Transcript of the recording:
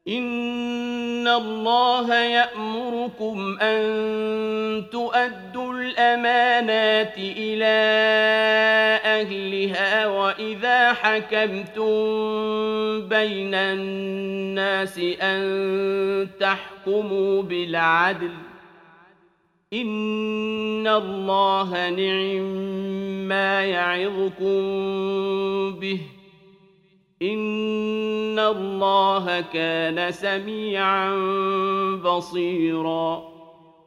إن الله يأمركم أن تؤدوا الأمانات إلى أهلها وإذا حكمتم بين الناس أن تحكموا بالعدل إن الله نعم يعظكم به إن الله كان سميعا بصيرا